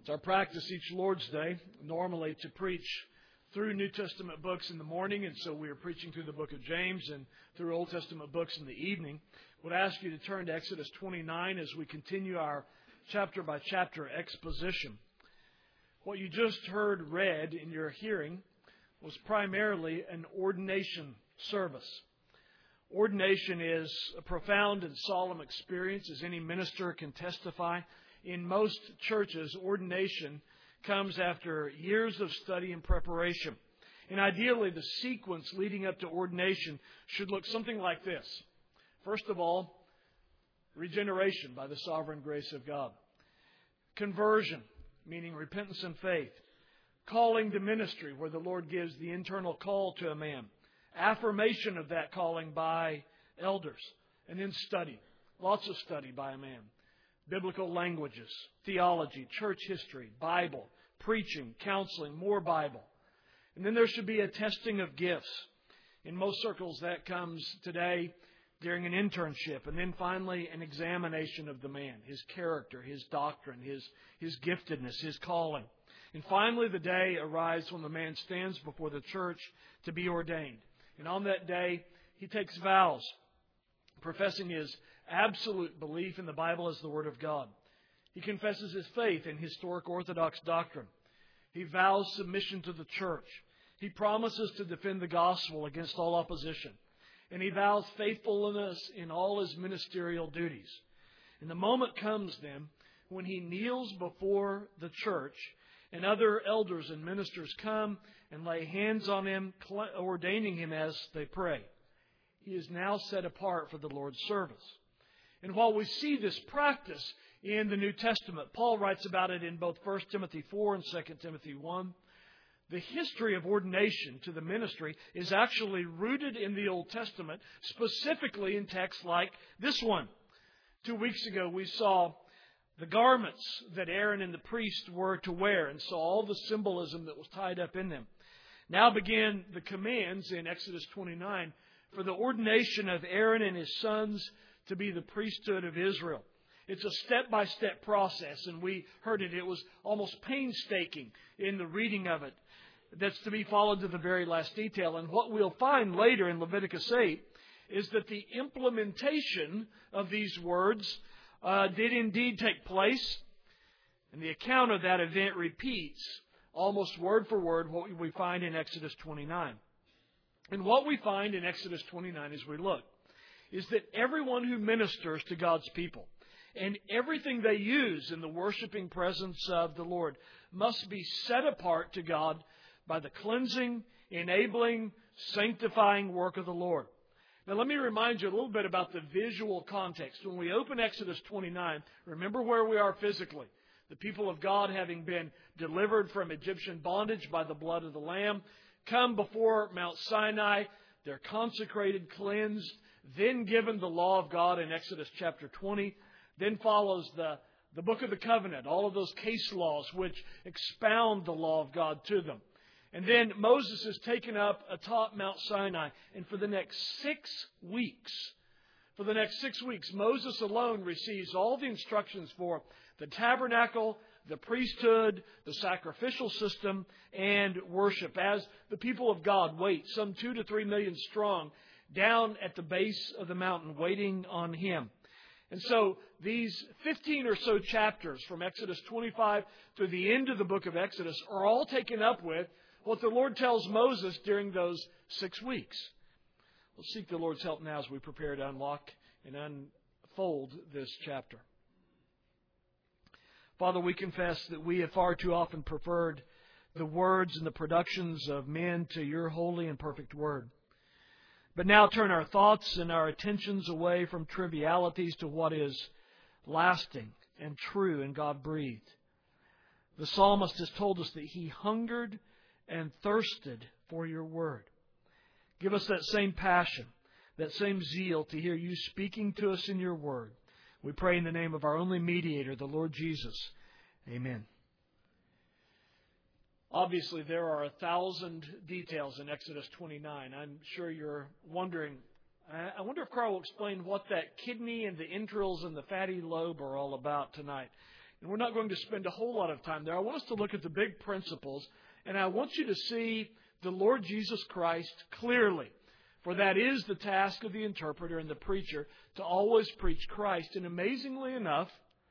It's our practice each Lord's Day, normally, to preach through New Testament books in the morning, and so we are preaching through the book of James and through Old Testament books in the evening. I would ask you to turn to Exodus 29 as we continue our chapter-by-chapter exposition. What you just heard read in your hearing was primarily an ordination service. Ordination is a profound and solemn experience, as any minister can testify. In most churches, ordination comes after years of study and preparation. And ideally, the sequence leading up to ordination should look something like this. First of all, regeneration by the sovereign grace of God. Conversion, meaning repentance and faith. Calling to ministry, where the Lord gives the internal call to a man. Affirmation of that calling by elders. And then study. Lots of study by a man. Biblical languages, theology, church history, Bible, preaching, counseling, more Bible. And then there should be a testing of gifts. In most circles that comes today during an internship. And then finally an examination of the man, his character, his doctrine, his giftedness, his calling. And finally the day arrives when the man stands before the church to be ordained. And on that day he takes vows, professing his absolute belief in the Bible as the Word of God. He confesses his faith in historic Orthodox doctrine. He vows submission to the church. He promises to defend the gospel against all opposition. And he vows faithfulness in all his ministerial duties. And the moment comes then when he kneels before the church and other elders and ministers come and lay hands on him, ordaining him as they pray. He is now set apart for the Lord's service. And while we see this practice in the New Testament, Paul writes about it in both 1 Timothy 4 and 2 Timothy 1. The history of ordination to the ministry is actually rooted in the Old Testament, specifically in texts like this one. 2 weeks ago we saw the garments that Aaron and the priest were to wear and saw all the symbolism that was tied up in them. Now begin the commands in Exodus 29 for the ordination of Aaron and his sons to be the priesthood of Israel. It's a step-by-step process, and we heard it. It was almost painstaking in the reading of it. That's to be followed to the very last detail. And what we'll find later in Leviticus 8 is that the implementation of these words did indeed take place. And the account of that event repeats almost word for word what we find in Exodus 29. And what we find in Exodus 29 as we look is that everyone who ministers to God's people and everything they use in the worshiping presence of the Lord must be set apart to God by the cleansing, enabling, sanctifying work of the Lord. Now let me remind you a little bit about the visual context. When we open Exodus 29, remember where we are physically. The people of God, having been delivered from Egyptian bondage by the blood of the Lamb, come before Mount Sinai. They're consecrated, cleansed, then given the law of God in Exodus chapter 20. Then follows the book of the covenant, all of those case laws which expound the law of God to them. And then Moses is taken up atop Mount Sinai. And for the next 6 weeks, Moses alone receives all the instructions for the tabernacle, the priesthood, the sacrificial system, and worship as the people of God wait, some 2 to 3 million strong, down at the base of the mountain waiting on Him. And so these 15 or so chapters from Exodus 25 to the end of the book of Exodus are all taken up with what the Lord tells Moses during those 6 weeks. We'll seek the Lord's help now as we prepare to unlock and unfold this chapter. Father, we confess that we have far too often preferred the words and the productions of men to your holy and perfect word. But now turn our thoughts and our attentions away from trivialities to what is lasting and true and God-breathed. The psalmist has told us that he hungered and thirsted for your word. Give us that same passion, that same zeal to hear you speaking to us in your word. We pray in the name of our only mediator, the Lord Jesus. Amen. Obviously, there are 1,000 details in Exodus 29. I'm sure you're wondering, I wonder if Carl will explain what that kidney and the entrails and the fatty lobe are all about tonight. And we're not going to spend a whole lot of time there. I want us to look at the big principles, and I want you to see the Lord Jesus Christ clearly. For that is the task of the interpreter and the preacher, to always preach Christ. And amazingly enough,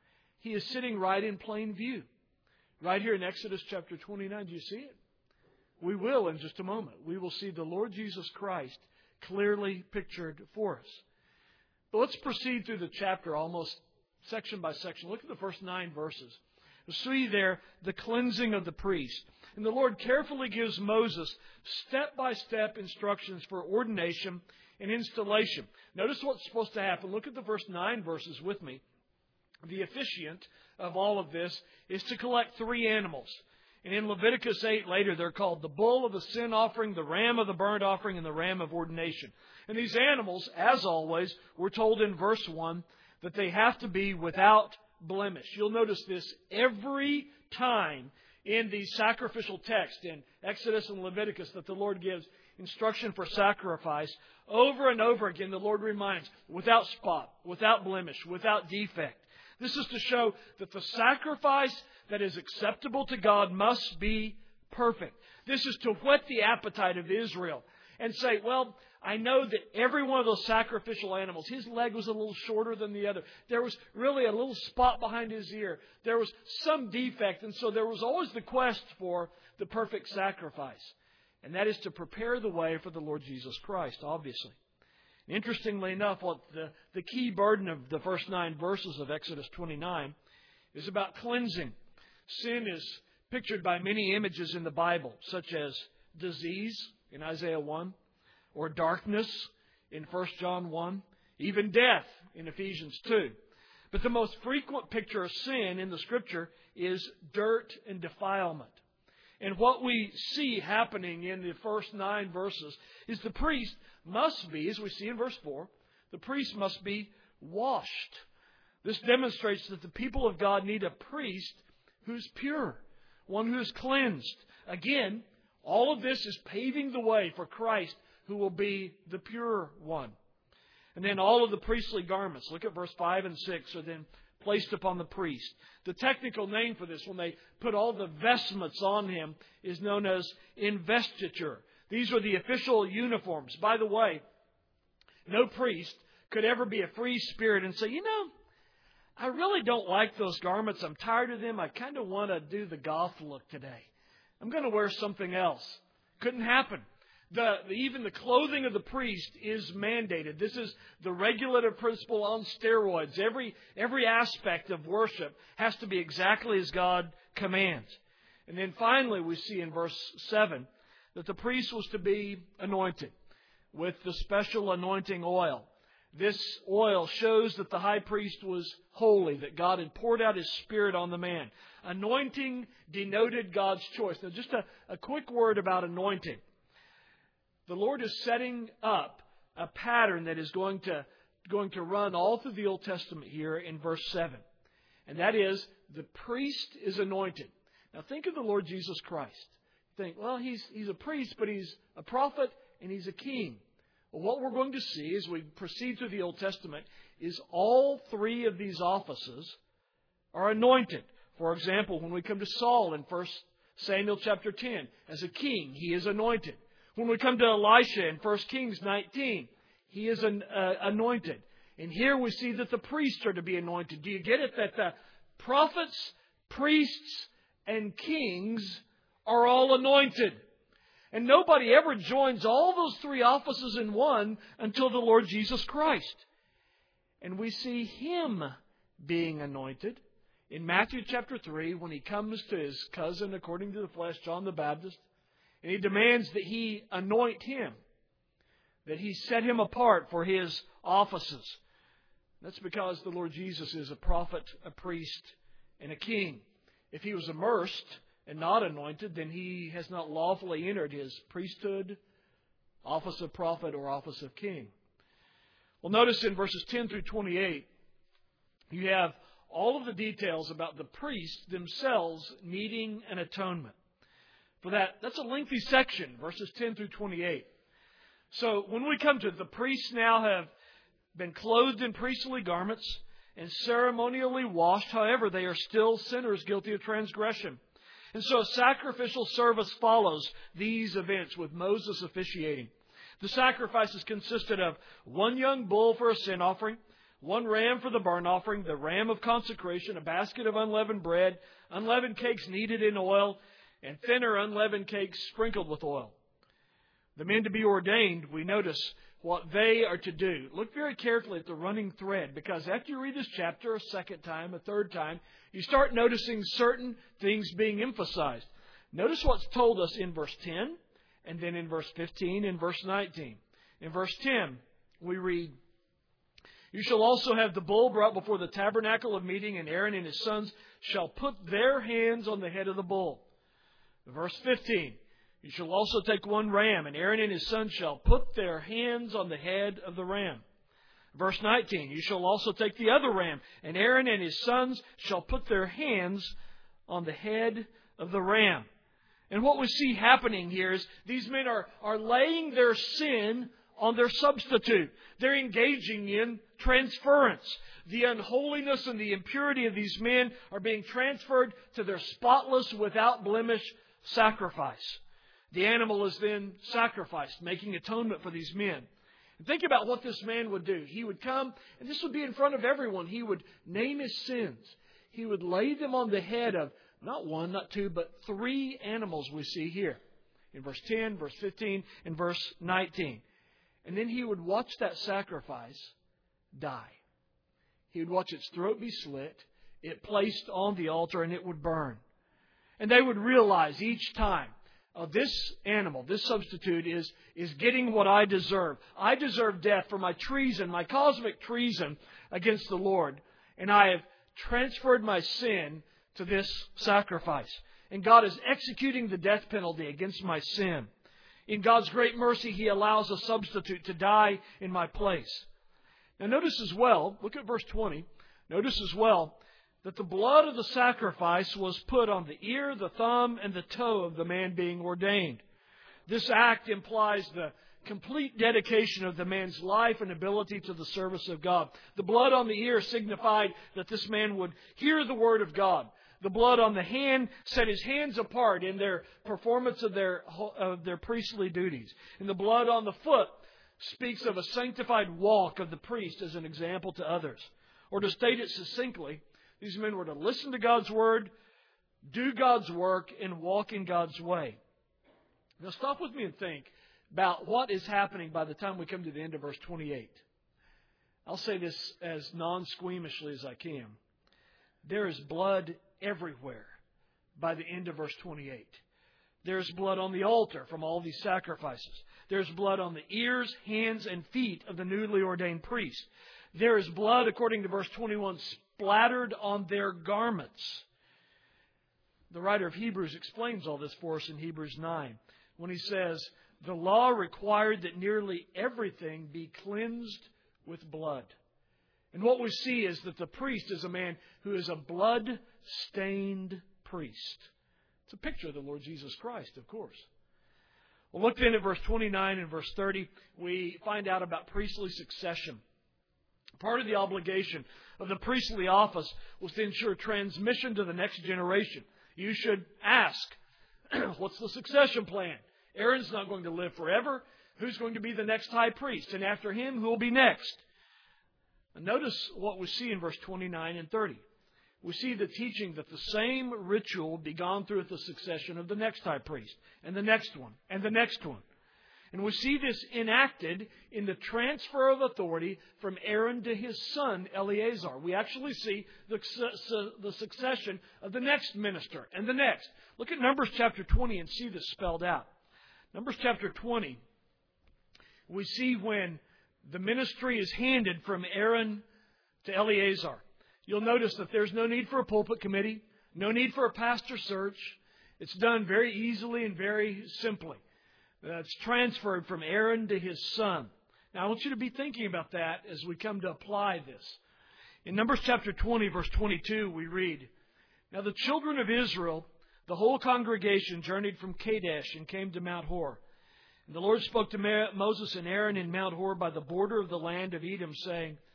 He is sitting right in plain view. Right here in Exodus chapter 29. Do you see it? We will in just a moment. We will see the Lord Jesus Christ clearly pictured for us. But let's proceed through the chapter almost section by section. Look at the first 9 verses. You'll see there the cleansing of the priest. And the Lord carefully gives Moses step-by-step instructions for ordination and installation. Notice what's supposed to happen. Look at the first 9 verses with me. The officiant of all of this is to collect 3 animals. And in Leviticus 8 later, they're called the bull of the sin offering, the ram of the burnt offering, and the ram of ordination. And these animals, as always, we're told in verse 1 that they have to be without blemish. You'll notice this every time in the sacrificial text in Exodus and Leviticus that the Lord gives instruction for sacrifice. Over and over again, the Lord reminds, without spot, without blemish, without defect. This is to show that the sacrifice that is acceptable to God must be perfect. This is to whet the appetite of Israel and say, well, I know that every one of those sacrificial animals, his leg was a little shorter than the other. There was really a little spot behind his ear. There was some defect, and so there was always the quest for the perfect sacrifice. And that is to prepare the way for the Lord Jesus Christ, obviously. Interestingly enough, what the key burden of the first 9 verses of Exodus 29 is about cleansing. Sin is pictured by many images in the Bible, such as disease in Isaiah 1, or darkness in 1 John 1, even death in Ephesians 2. But the most frequent picture of sin in the Scripture is dirt and defilement. And what we see happening in the first 9 verses is the priest must be, as we see in verse 4, the priest must be washed. This demonstrates that the people of God need a priest who's pure, one who is cleansed. Again, all of this is paving the way for Christ, who will be the pure one. And then all of the priestly garments, look at verse 5 and 6, are then placed upon the priest. The technical name for this, when they put all the vestments on him, is known as investiture. These are the official uniforms. By the way, no priest could ever be a free spirit and say, you know, I really don't like those garments. I'm tired of them. I kind of want to do the goth look today. I'm going to wear something else. Couldn't happen. Even the clothing of the priest is mandated. This is the regulative principle on steroids. Every aspect of worship has to be exactly as God commands. And then finally we see in verse 7 that the priest was to be anointed with the special anointing oil. This oil shows that the high priest was holy, that God had poured out His Spirit on the man. Anointing denoted God's choice. Now just a quick word about anointing. The Lord is setting up a pattern that is going to run all through the Old Testament here in verse 7. And that is, the priest is anointed. Now think of the Lord Jesus Christ. Think, well, He's a priest, but He's a prophet and He's a king. Well, what we're going to see as we proceed through the Old Testament is all 3 of these offices are anointed. For example, when we come to Saul in 1 Samuel chapter 10, as a king, he is anointed. When we come to Elisha in 1 Kings 19, he is anointed. And here we see that the priests are to be anointed. Do you get it? That the prophets, priests, and kings are all anointed. And nobody ever joins all those 3 offices in one until the Lord Jesus Christ. And we see Him being anointed in Matthew chapter 3 when He comes to His cousin, according to the flesh, John the Baptist. And He demands that he anoint him, that he set him apart for his offices. That's because the Lord Jesus is a prophet, a priest, and a king. If He was immersed and not anointed, then He has not lawfully entered His priesthood, office of prophet, or office of king. Well, notice in verses 10 through 28, you have all of the details about the priests themselves needing an atonement. For that's a lengthy section, verses 10 through 28. So when we come to it, the priests now have been clothed in priestly garments, and ceremonially washed. However, they are still sinners guilty of transgression. And so a sacrificial service follows these events with Moses officiating. The sacrifices consisted of one young bull for a sin offering, one ram for the burnt offering, the ram of consecration, a basket of unleavened bread, unleavened cakes kneaded in oil, and thinner unleavened cakes sprinkled with oil. The men to be ordained, we notice what they are to do. Look very carefully at the running thread, because after you read this chapter a second time, a third time, you start noticing certain things being emphasized. Notice what's told us in verse 10, and then in verse 15 and verse 19. In verse 10, we read, "You shall also have the bull brought before the tabernacle of meeting, and Aaron and his sons shall put their hands on the head of the bull." Verse 15, "You shall also take one ram, and Aaron and his sons shall put their hands on the head of the ram." Verse 19, "You shall also take the other ram, and Aaron and his sons shall put their hands on the head of the ram." And what we see happening here is these men are laying their sin on their substitute. They're engaging in transference. The unholiness and the impurity of these men are being transferred to their spotless, without blemish sacrifice. The animal is then sacrificed, making atonement for these men. And think about what this man would do. He would come, and this would be in front of everyone. He would name his sins. He would lay them on the head of not one, not two, but 3 animals we see here. In verse 10, verse 15, and verse 19. And then he would watch that sacrifice die. He would watch its throat be slit, it placed on the altar, and it would burn. And they would realize each time, this animal, this substitute is getting what I deserve. I deserve death for my treason, my cosmic treason against the Lord. And I have transferred my sin to this sacrifice. And God is executing the death penalty against my sin. In God's great mercy, He allows a substitute to die in my place. Now notice as well, look at verse 20. Notice as well that the blood of the sacrifice was put on the ear, the thumb, and the toe of the man being ordained. This act implies the complete dedication of the man's life and ability to the service of God. The blood on the ear signified that this man would hear the Word of God. The blood on the hand set his hands apart in their performance of their priestly duties. And the blood on the foot speaks of a sanctified walk of the priest as an example to others. Or to state it succinctly, these men were to listen to God's Word, do God's work, and walk in God's way. Now stop with me and think about what is happening by the time we come to the end of verse 28. I'll say this as non-squeamishly as I can. There is blood everywhere by the end of verse 28. There's blood on the altar from all these sacrifices. There's blood on the ears, hands, and feet of the newly ordained priest. There is blood, according to verse 21, splattered on their garments. The writer of Hebrews explains all this for us in Hebrews 9 when he says, "The law required that nearly everything be cleansed with blood." And what we see is that the priest is a man who is a blood-stained priest. It's a picture of the Lord Jesus Christ, of course. Well, look then at verse 29 and verse 30. We find out about priestly succession. Part of the obligation of the priestly office was to ensure transmission to the next generation. You should ask, what's the succession plan? Aaron's not going to live forever. Who's going to be the next high priest? And after him, who will be next? And notice what we see in verse 29 and 30. We see the teaching that the same ritual be gone through at the succession of the next high priest, and the next one, and the next one. And we see this enacted in the transfer of authority from Aaron to his son Eleazar. We actually see the succession of the next minister and the next. Look at Numbers chapter 20 and see this spelled out. Numbers chapter 20, we see when the ministry is handed from Aaron to Eleazar. You'll notice that there's no need for a pulpit committee, no need for a pastor search. It's done very easily and very simply. It's transferred from Aaron to his son. Now, I want you to be thinking about that as we come to apply this. In Numbers chapter 20, verse 22, we read, "Now the children of Israel, the whole congregation, journeyed from Kadesh and came to Mount Hor. And the Lord spoke to Moses and Aaron in Mount Hor by the border of the land of Edom, saying,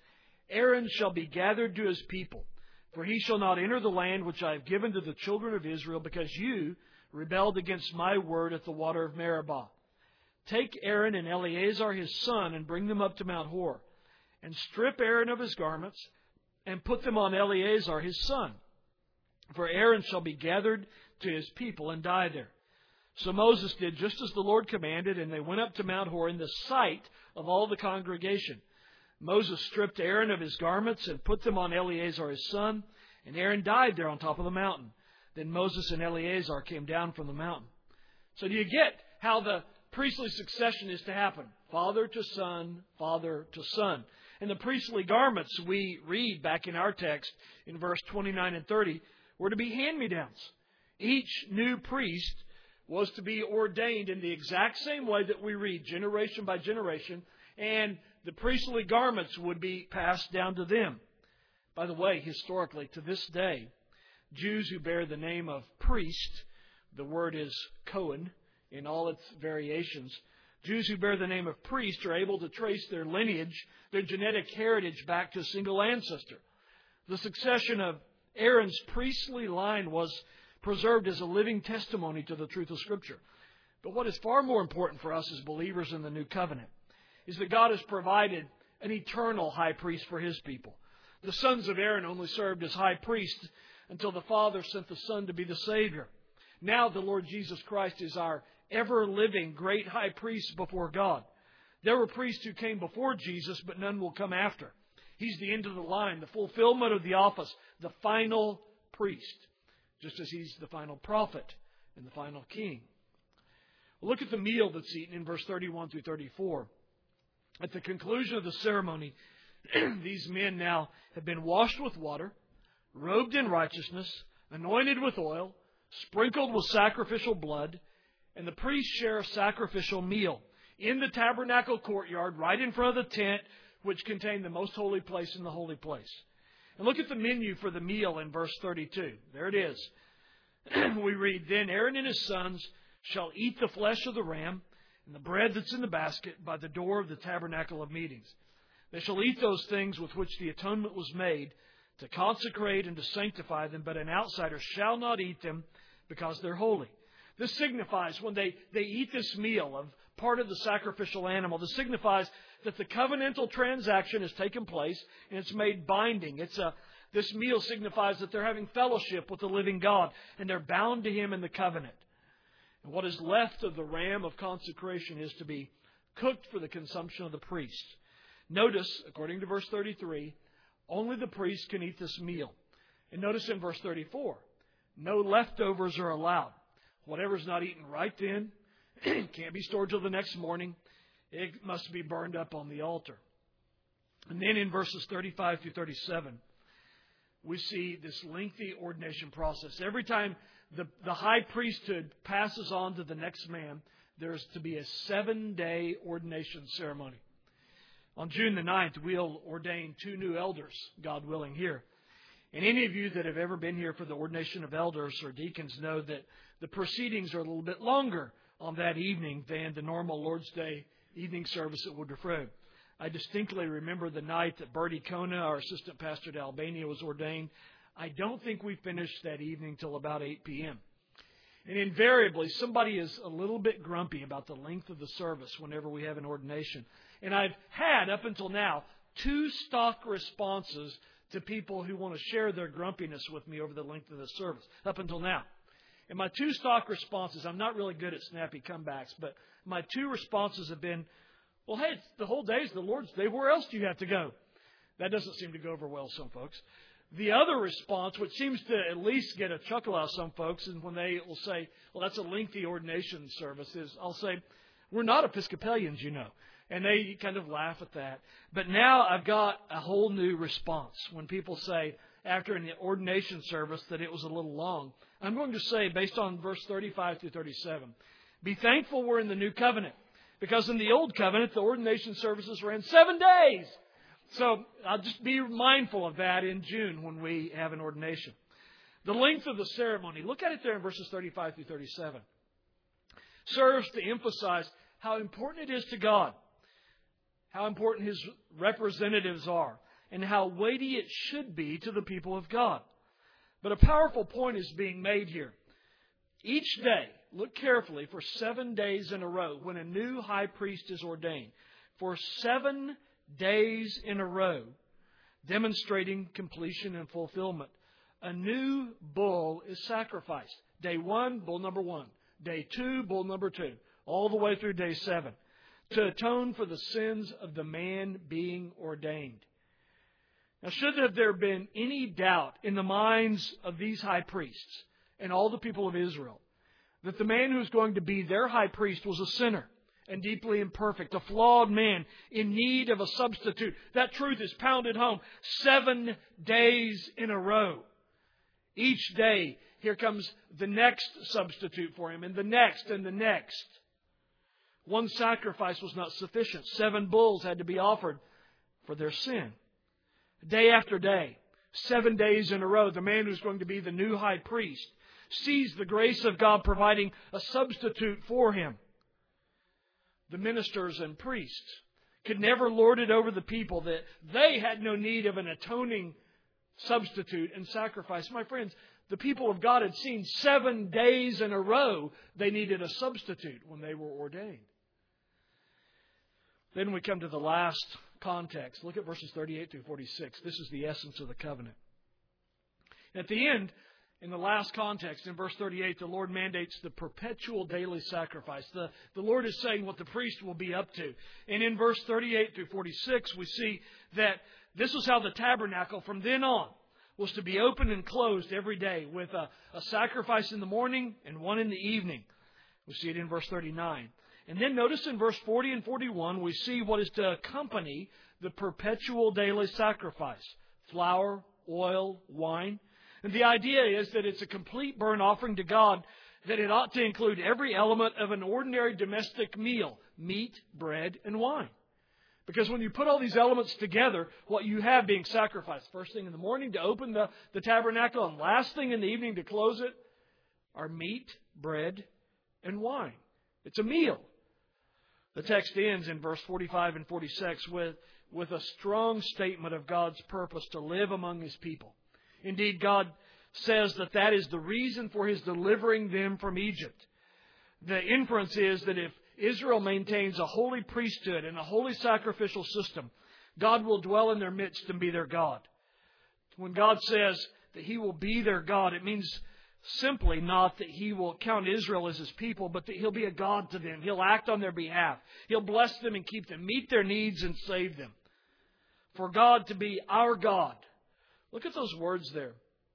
Aaron shall be gathered to his people, for he shall not enter the land which I have given to the children of Israel, because you rebelled against my word at the water of Meribah. Take Aaron and Eleazar his son, and bring them up to Mount Hor, and strip Aaron of his garments, and put them on Eleazar his son. For Aaron shall be gathered to his people and die there. So Moses did just as the Lord commanded, and they went up to Mount Hor in the sight of all the congregation. Moses stripped Aaron of his garments and put them on Eleazar his son, and Aaron died there on top of the mountain. Then Moses and Eleazar came down from the mountain. So do you get how the priestly succession is to happen? Father to son, father to son. And the priestly garments we read back in our text in verse 29 and 30 were to be hand-me-downs. Each new priest was to be ordained in the exact same way that we read, generation by generation, and the priestly garments would be passed down to them. By the way, historically, to this day, Jews who bear the name of priest, the word is Cohen in all its variations, Jews who bear the name of priest are able to trace their lineage, their genetic heritage back to a single ancestor. The succession of Aaron's priestly line was preserved as a living testimony to the truth of Scripture. But what is far more important for us as believers in the New Covenant is that God has provided an eternal high priest for His people. The sons of Aaron only served as high priests until the Father sent the Son to be the Savior. Now the Lord Jesus Christ is our ever-living great high priest before God. There were priests who came before Jesus, but none will come after. He's the end of the line, the fulfillment of the office, the final priest, just as He's the final prophet and the final king. Look at the meal that's eaten in verse 31 through 34. At the conclusion of the ceremony, these men now have been washed with water, robed in righteousness, anointed with oil, sprinkled with sacrificial blood, and the priests share a sacrificial meal in the tabernacle courtyard right in front of the tent, which contained the most holy place in the holy place. And look at the menu for the meal in verse 32. There it is. We read, Then Aaron and his sons shall eat the flesh of the ram and the bread that's in the basket by the door of the tabernacle of meetings. They shall eat those things with which the atonement was made, to consecrate and to sanctify them, but an outsider shall not eat them, because they're holy. This signifies, when they eat this meal of part of the sacrificial animal, this signifies that the covenantal transaction has taken place and it's made binding. This meal signifies that they're having fellowship with the living God and they're bound to Him in the covenant. And what is left of the ram of consecration is to be cooked for the consumption of the priest. Notice, according to verse 33, only the priest can eat this meal. And notice in verse 34, no leftovers are allowed. Whatever's not eaten right then can't be stored till the next morning. It must be burned up on the altar. And then in verses 35 through 37, we see this lengthy ordination process. Every time the high priesthood passes on to the next man, there's to be a 7-day ordination ceremony. On June the 9th, we'll ordain 2 new elders, God willing, here. And any of you that have ever been here for the ordination of elders or deacons know that the proceedings are a little bit longer on that evening than the normal Lord's Day evening service at Woodruff Road. I distinctly remember the night that Bertie Kona, our assistant pastor to Albania, was ordained. I don't think we finished that evening till about 8 p.m. And invariably, somebody is a little bit grumpy about the length of the service whenever we have an ordination. And I've had, up until now, 2 stock responses to people who want to share their grumpiness with me over the length of the service, up until now. And my 2 stock responses, I'm not really good at snappy comebacks, but my 2 responses have been, well, hey, it's the whole day's the Lord's Day. Where else do you have to go? That doesn't seem to go over well with some folks. The other response, which seems to at least get a chuckle out of some folks, is when they will say, well, that's a lengthy ordination service, is I'll say, we're not Episcopalians, you know. And they kind of laugh at that. But now I've got a whole new response. When people say, after an ordination service, that it was a little long, I'm going to say, based on verse 35 through 37, be thankful we're in the new covenant. Because in the old covenant, the ordination services ran 7 days. So I'll just be mindful of that in June when we have an ordination. The length of the ceremony, look at it there in verses 35 through 37, serves to emphasize how important it is to God, how important His representatives are, and how weighty it should be to the people of God. But a powerful point is being made here. Each day, look carefully, for 7 days in a row, when a new high priest is ordained, for 7 days in a row, demonstrating completion and fulfillment, a new bull is sacrificed. Day 1, bull number 1. Day 2, bull number 2. All the way through day 7. To atone for the sins of the man being ordained. Now, should there have been any doubt in the minds of these high priests and all the people of Israel that the man who was going to be their high priest was a sinner and deeply imperfect, a flawed man in need of a substitute, that truth is pounded home 7 days in a row. Each day, here comes the next substitute for him, and the next, and the next. One sacrifice was not sufficient. 7 bulls had to be offered for their sin. Day after day, 7 days in a row, the man who's going to be the new high priest sees the grace of God providing a substitute for him. The ministers and priests could never lord it over the people, that they had no need of an atoning substitute and sacrifice. My friends, the people of God had seen 7 days in a row they needed a substitute when they were ordained. Then we come to the last context. Look at verses 38 through 46. This is the essence of the covenant. At the end, in the last context, in verse 38, the Lord mandates the perpetual daily sacrifice. The Lord is saying what the priest will be up to. And in verse 38 through 46, we see that this was how the tabernacle from then on was to be opened and closed every day with a sacrifice in the morning and one in the evening. We see it in verse 39. And then notice in verse 40 and 41, we see what is to accompany the perpetual daily sacrifice. Flour, oil, wine. And the idea is that it's a complete burnt offering to God, that it ought to include every element of an ordinary domestic meal, meat, bread, and wine. Because when you put all these elements together, what you have being sacrificed, first thing in the morning to open the tabernacle, and last thing in the evening to close it, are meat, bread, and wine. It's a meal. The text ends in verse 45 and 46 with a strong statement of God's purpose to live among His people. Indeed, God says that is the reason for His delivering them from Egypt. The inference is that if Israel maintains a holy priesthood and a holy sacrificial system, God will dwell in their midst and be their God. When God says that He will be their God, it means simply not that He will count Israel as His people, but that He'll be a God to them. He'll act on their behalf. He'll bless them and keep them, meet their needs and save them. For God to be our God. Look at those words there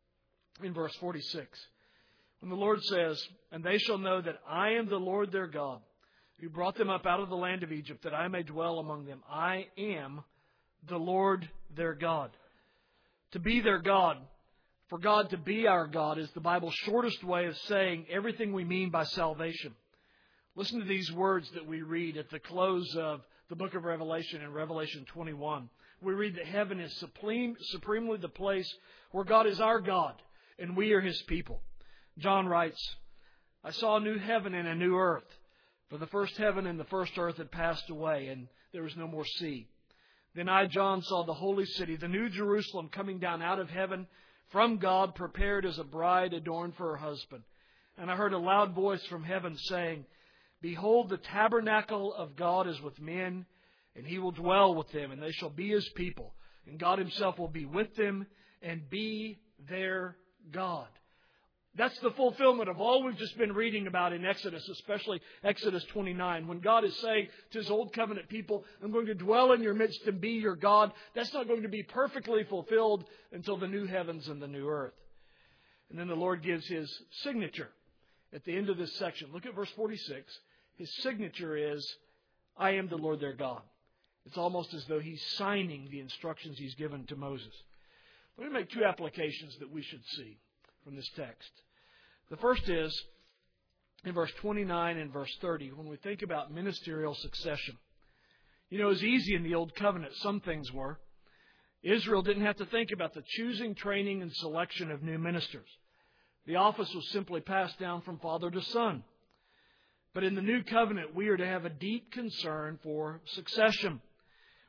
in verse 46. When the Lord says, "And they shall know that I am the Lord their God, who brought them up out of the land of Egypt, that I may dwell among them. I am the Lord their God." To be their God, for God to be our God, is the Bible's shortest way of saying everything we mean by salvation. Listen to these words that we read at the close of the book of Revelation in Revelation 21. We read that heaven is supremely the place where God is our God and we are His people. John writes, "I saw a new heaven and a new earth. For the first heaven and the first earth had passed away, and there was no more sea. Then I, John, saw the holy city, the new Jerusalem, coming down out of heaven from God, prepared as a bride adorned for her husband. And I heard a loud voice from heaven saying, 'Behold, the tabernacle of God is with men, and He will dwell with them, and they shall be His people. And God Himself will be with them and be their God.'" That's the fulfillment of all we've just been reading about in Exodus, especially Exodus 29. When God is saying to His old covenant people, "I'm going to dwell in your midst and be your God," that's not going to be perfectly fulfilled until the new heavens and the new earth. And then the Lord gives His signature at the end of this section. Look at verse 46. His signature is, "I am the Lord their God." It's almost as though He's signing the instructions He's given to Moses. Let me make two applications that we should see from this text. The first is in verse 29 and verse 30, when we think about ministerial succession. You know, it was easy in the Old Covenant. Some things were. Israel didn't have to think about the choosing, training, and selection of new ministers. The office was simply passed down from father to son. But in the New Covenant, we are to have a deep concern for succession.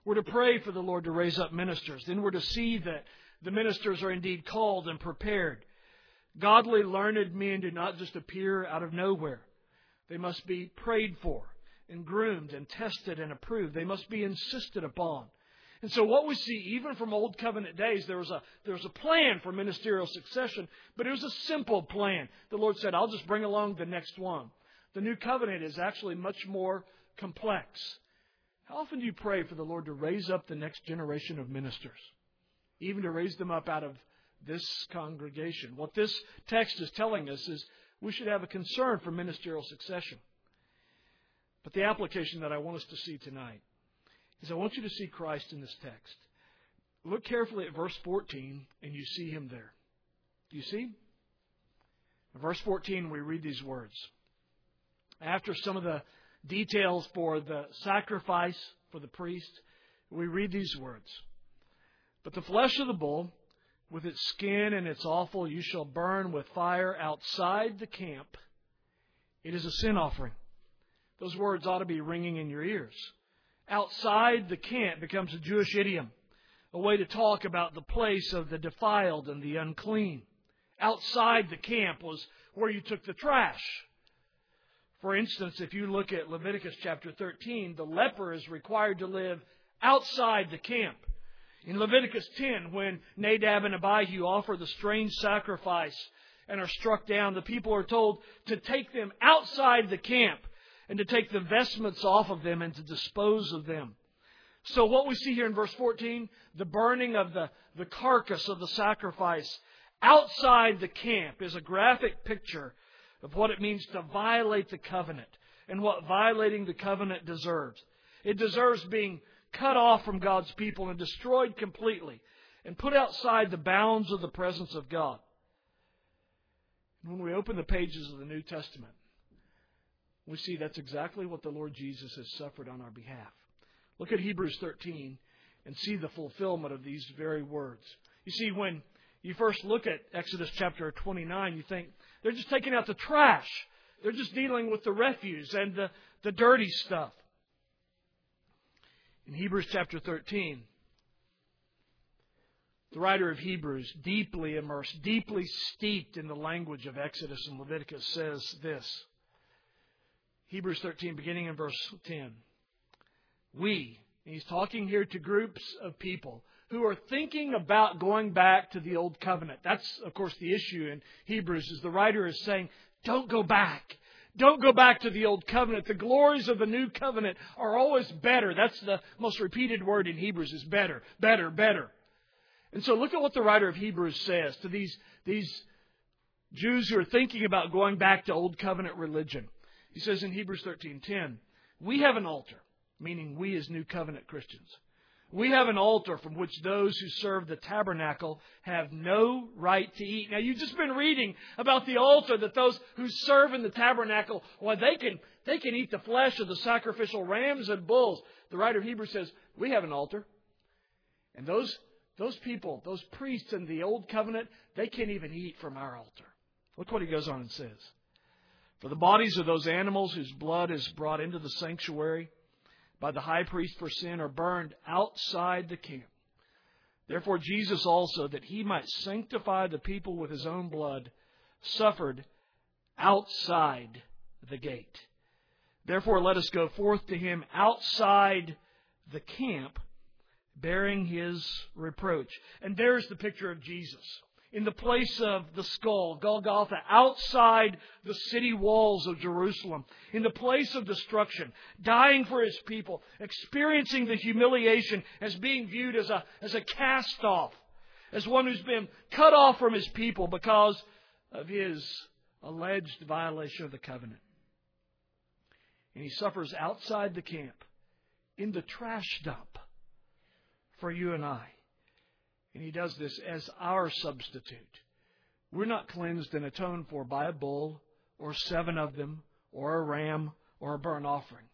We're to pray for the Lord to raise up ministers. Then we're to see that the ministers are indeed called and prepared. Godly, learned men do not just appear out of nowhere. They must be prayed for and groomed and tested and approved. They must be insisted upon. And so what we see, even from Old Covenant days, there was a plan for ministerial succession, but it was a simple plan. The Lord said, I'll just bring along the next one. The New Covenant is actually much more complex. How often do you pray for the Lord to raise up the next generation of ministers, even to raise them up out of this congregation? What this text is telling us is we should have a concern for ministerial succession. But the application that I want us to see tonight is I want you to see Christ in this text. Look carefully at verse 14 and you see Him there. Do you see? In verse 14 we read these words. After some of the details for the sacrifice for the priest, we read these words. But the flesh of the bull, with its skin and its offal, you shall burn with fire outside the camp. It is a sin offering. Those words ought to be ringing in your ears. Outside the camp becomes a Jewish idiom, a way to talk about the place of the defiled and the unclean. Outside the camp was where you took the trash. For instance, if you look at Leviticus chapter 13, the leper is required to live outside the camp. In Leviticus 10, when Nadab and Abihu offer the strange sacrifice and are struck down, the people are told to take them outside the camp and to take the vestments off of them and to dispose of them. So what we see here in verse 14, the burning of the carcass of the sacrifice outside the camp is a graphic picture of what it means to violate the covenant and what violating the covenant deserves. It deserves being cut off from God's people and destroyed completely and put outside the bounds of the presence of God. When we open the pages of the New Testament, we see that's exactly what the Lord Jesus has suffered on our behalf. Look at Hebrews 13 and see the fulfillment of these very words. You see, when you first look at Exodus chapter 29, you think they're just taking out the trash. They're just dealing with the refuse and the dirty stuff. In Hebrews chapter 13, the writer of Hebrews, deeply immersed, deeply steeped in the language of Exodus and Leviticus, says this. Hebrews 13, beginning in verse 10. We, and he's talking here to groups of people who are thinking about going back to the old covenant. That's, of course, the issue in Hebrews, is the writer is saying, don't go back. Don't go back to the old covenant. The glories of the new covenant are always better. That's the most repeated word in Hebrews, is better, better, better. And so look at what the writer of Hebrews says to these Jews who are thinking about going back to old covenant religion. He says in Hebrews 13:10, we have an altar, meaning we as new covenant Christians. We have an altar from which those who serve the tabernacle have no right to eat. Now, you've just been reading about the altar, that those who serve in the tabernacle, well, they can eat the flesh of the sacrificial rams and bulls. The writer of Hebrews says, we have an altar. And those people, those priests in the old covenant, they can't even eat from our altar. Look what he goes on and says. For the bodies of those animals whose blood is brought into the sanctuary by the high priest for sin are burned outside the camp. Therefore Jesus also, that he might sanctify the people with his own blood, suffered outside the gate. Therefore let us go forth to him outside the camp, bearing his reproach. And there's the picture of Jesus. In the place of the skull, Golgotha, outside the city walls of Jerusalem, in the place of destruction, dying for his people, experiencing the humiliation as being viewed as a cast-off, as one who's been cut off from his people because of his alleged violation of the covenant. And he suffers outside the camp, in the trash dump, for you and I. And he does this as our substitute. We're not cleansed and atoned for by a bull or 7 of them or a ram or a burnt offering.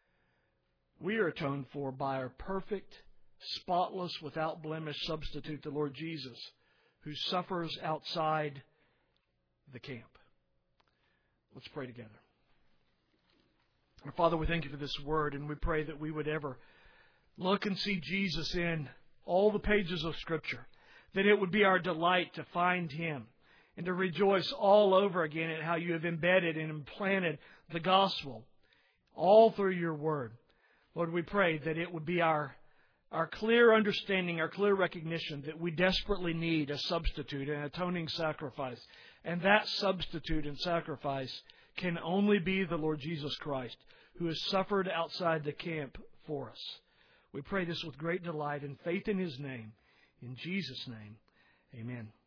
We are atoned for by our perfect, spotless, without blemish substitute, the Lord Jesus, who suffers outside the camp. Let's pray together. Our Father, we thank you for this word, and we pray that we would ever look and see Jesus in all the pages of Scripture, that it would be our delight to find Him and to rejoice all over again at how you have embedded and implanted the gospel all through your Word. Lord, we pray that it would be our clear understanding, our clear recognition that we desperately need a substitute, an atoning sacrifice. And that substitute and sacrifice can only be the Lord Jesus Christ, who has suffered outside the camp for us. We pray this with great delight and faith in His name. In Jesus' name, amen.